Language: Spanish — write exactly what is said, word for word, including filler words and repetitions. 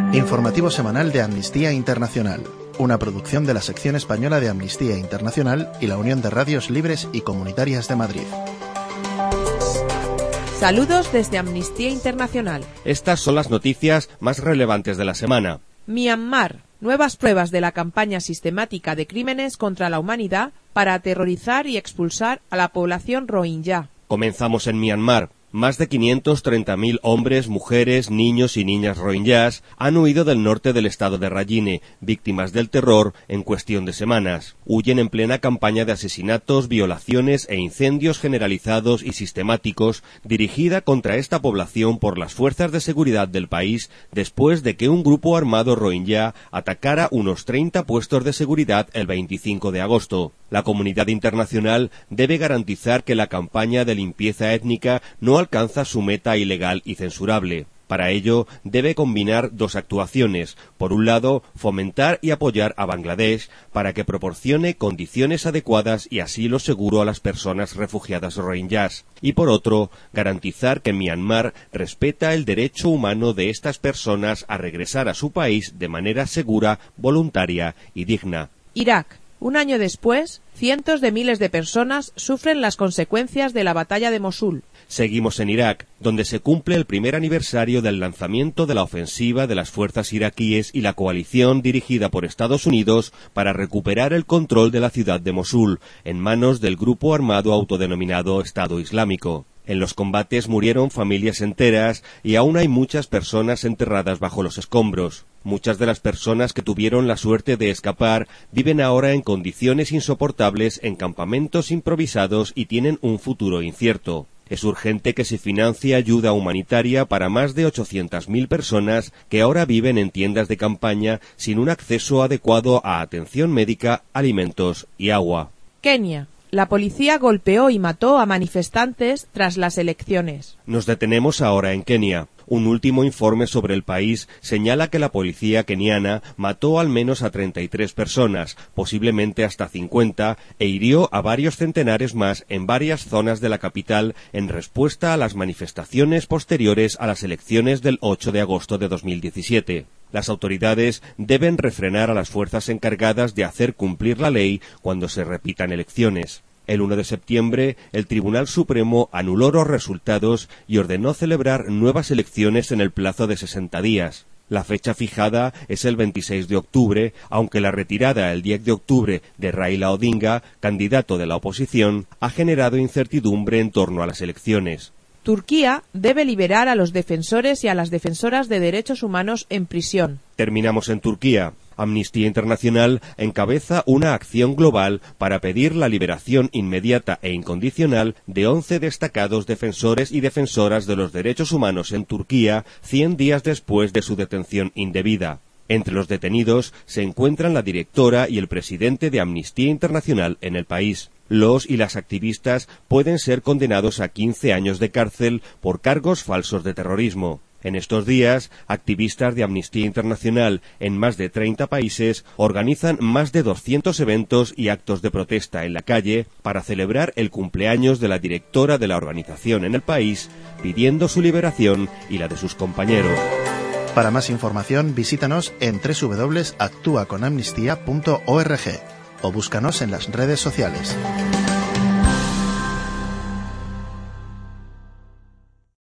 Informativo semanal de Amnistía Internacional, una producción de la sección española de Amnistía Internacional y la Unión de Radios Libres y Comunitarias de Madrid. Saludos desde Amnistía Internacional. Estas son las noticias más relevantes de la semana. Myanmar. Nuevas pruebas de la campaña sistemática de crímenes contra la humanidad para aterrorizar y expulsar a la población rohingya. Comenzamos en Myanmar. Más de quinientos treinta mil hombres, mujeres, niños y niñas rohingyas han huido del norte del estado de Rakhine, víctimas del terror, en cuestión de semanas. Huyen en plena campaña de asesinatos, violaciones e incendios generalizados y sistemáticos dirigida contra esta población por las fuerzas de seguridad del país después de que un grupo armado rohingya atacara unos treinta puestos de seguridad el veinticinco de agosto. La comunidad internacional debe garantizar que la campaña de limpieza étnica no alcanza su meta ilegal y censurable. Para ello, debe combinar dos actuaciones. Por un lado, fomentar y apoyar a Bangladesh para que proporcione condiciones adecuadas y asilo seguro a las personas refugiadas rohingyas. Y por otro, garantizar que Myanmar respeta el derecho humano de estas personas a regresar a su país de manera segura, voluntaria y digna. Irak. Un año después, cientos de miles de personas sufren las consecuencias de la batalla de Mosul. Seguimos en Irak, donde se cumple el primer aniversario del lanzamiento de la ofensiva de las fuerzas iraquíes y la coalición dirigida por Estados Unidos para recuperar el control de la ciudad de Mosul, en manos del grupo armado autodenominado Estado Islámico. En los combates murieron familias enteras y aún hay muchas personas enterradas bajo los escombros. Muchas de las personas que tuvieron la suerte de escapar viven ahora en condiciones insoportables en campamentos improvisados y tienen un futuro incierto. Es urgente que se financie ayuda humanitaria para más de ochocientas mil personas que ahora viven en tiendas de campaña sin un acceso adecuado a atención médica, alimentos y agua. Kenia. La policía golpeó y mató a manifestantes tras las elecciones. Nos detenemos ahora en Kenia. Un último informe sobre el país señala que la policía keniana mató al menos a treinta y tres personas, posiblemente hasta cincuenta, e hirió a varios centenares más en varias zonas de la capital en respuesta a las manifestaciones posteriores a las elecciones del ocho de agosto de dos mil diecisiete. Las autoridades deben refrenar a las fuerzas encargadas de hacer cumplir la ley cuando se repitan elecciones. El uno de septiembre, el Tribunal Supremo anuló los resultados y ordenó celebrar nuevas elecciones en el plazo de sesenta días. La fecha fijada es el veintiséis de octubre, aunque la retirada el diez de octubre de Raila Odinga, candidato de la oposición, ha generado incertidumbre en torno a las elecciones. Turquía debe liberar a los defensores y a las defensoras de derechos humanos en prisión. Terminamos en Turquía. Amnistía Internacional encabeza una acción global para pedir la liberación inmediata e incondicional de once destacados defensores y defensoras de los derechos humanos en Turquía cien días después de su detención indebida. Entre los detenidos se encuentran la directora y el presidente de Amnistía Internacional en el país. Los y las activistas pueden ser condenados a quince años de cárcel por cargos falsos de terrorismo. En estos días, activistas de Amnistía Internacional en más de treinta países organizan más de doscientos eventos y actos de protesta en la calle para celebrar el cumpleaños de la directora de la organización en el país, pidiendo su liberación y la de sus compañeros. Para más información, visítanos en doble u doble u doble u punto actúa con amnistía punto org o búscanos en las redes sociales.